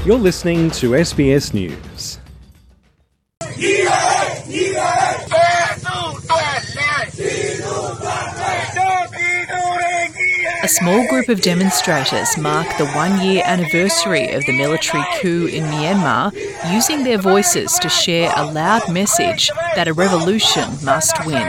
You're listening to SBS News. A small group of demonstrators mark the one-year anniversary of the military coup in Myanmar, using their voices to share a loud message that a revolution must win.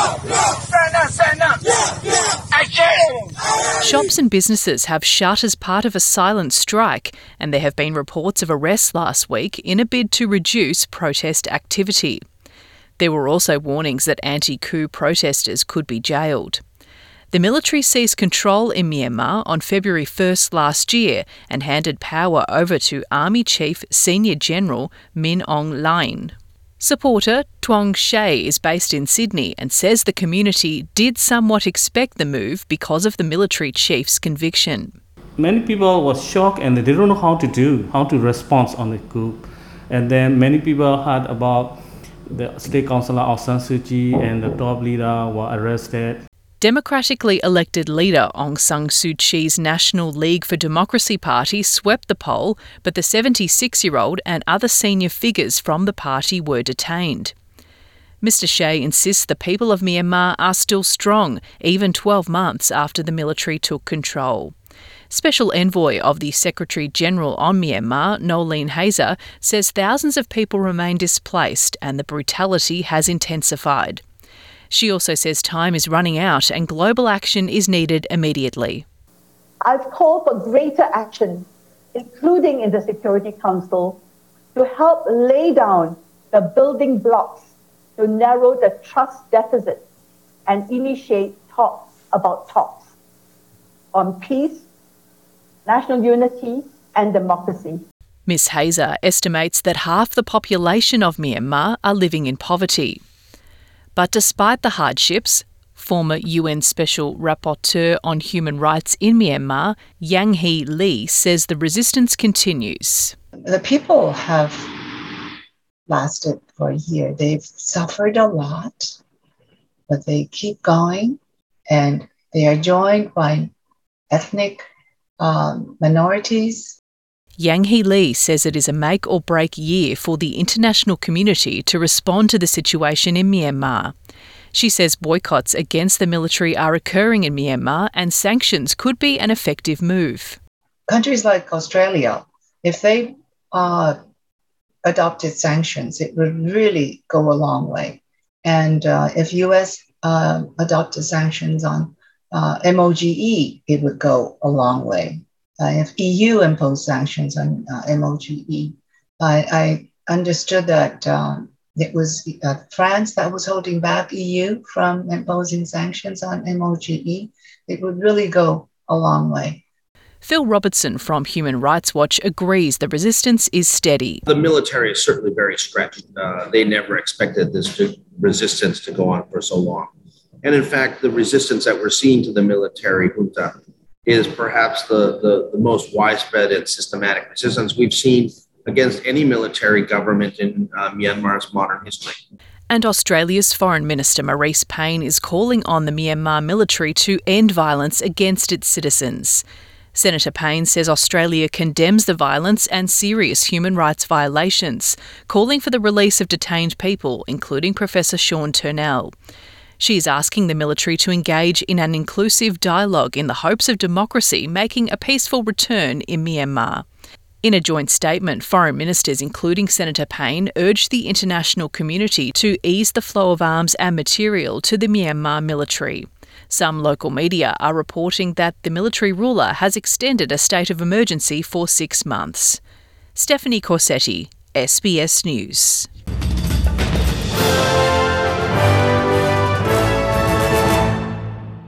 Shops and businesses have shut as part of a silent strike, and there have been reports of arrests last week in a bid to reduce protest activity. There were also warnings that anti-coup protesters could be jailed. The military seized control in Myanmar on February 1st last year and handed power over to Army Chief Senior General Min Aung Hlaing. Supporter Tuong Shea is based in Sydney and says the community did somewhat expect the move because of the military chief's conviction. Many people were shocked and they didn't know how to respond on the coup. And then many people heard about the State Councillor Aung San Suu Kyi and the top leader were arrested. Democratically elected leader Aung San Suu Kyi's National League for Democracy party swept the poll, but the 76-year-old and other senior figures from the party were detained. Mr Shea insists the people of Myanmar are still strong, even 12 months after the military took control. Special Envoy of the Secretary-General on Myanmar, Noeleen Heyzer, says thousands of people remain displaced and the brutality has intensified. She also says time is running out and global action is needed immediately. I've called for greater action, including in the Security Council, to help lay down the building blocks to narrow the trust deficit and initiate talks on peace, national unity and democracy. Ms Heyzer estimates that half the population of Myanmar are living in poverty. But despite the hardships, former UN Special Rapporteur on Human Rights in Myanmar, Yang Hee Lee, says the resistance continues. The people have lasted for a year. They've suffered a lot, but they keep going, and they are joined by ethnic minorities. Yang Hee Lee says it is a make-or-break year for the international community to respond to the situation in Myanmar. She says boycotts against the military are occurring in Myanmar and sanctions could be an effective move. Countries like Australia, if they adopted sanctions, it would really go a long way. And if US adopted sanctions on MOGE, it would go a long way. If EU imposed sanctions on MOGE, I understood that it was France that was holding back EU from imposing sanctions on MOGE. It would really go a long way. Phil Robertson from Human Rights Watch agrees the resistance is steady. The military is certainly very stretched. They never expected this resistance to go on for so long. And in fact, the resistance that we're seeing to the military junta is perhaps the most widespread and systematic resistance we've seen against any military government in Myanmar's modern history. And Australia's Foreign Minister Marise Payne is calling on the Myanmar military to end violence against its citizens. Senator Payne says Australia condemns the violence and serious human rights violations, calling for the release of detained people, including Professor Sean Turnell. She is asking the military to engage in an inclusive dialogue in the hopes of democracy making a peaceful return in Myanmar. In a joint statement, foreign ministers, including Senator Payne, urged the international community to ease the flow of arms and material to the Myanmar military. Some local media are reporting that the military ruler has extended a state of emergency for 6 months. Stephanie Corsetti, SBS News.